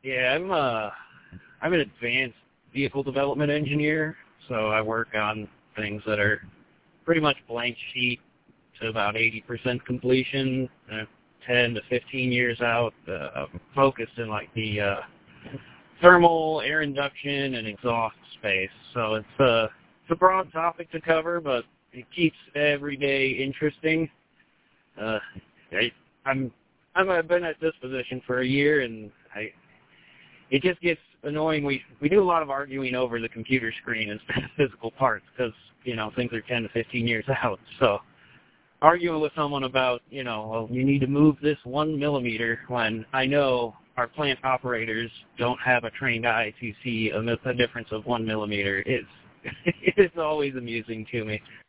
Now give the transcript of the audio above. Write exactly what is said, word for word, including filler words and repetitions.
Yeah, I'm uh, I'm an advanced vehicle development engineer, so I work on things that are pretty much blank sheet to about eighty percent completion, uh, ten to fifteen years out, uh, focused in like the uh, thermal, air induction, and exhaust space. So it's, uh, it's a broad topic to cover, but it keeps every day interesting. Uh, I, I'm, I'm, I've been at this position for a year, and I, it just gets annoying. We we do a lot of arguing over the computer screen instead of physical parts because, you know, things are ten to fifteen years out. So arguing with someone about, you know, well, you need to move this one millimeter when I know our plant operators don't have a trained eye to see a, a difference of one millimeter is it's always amusing to me.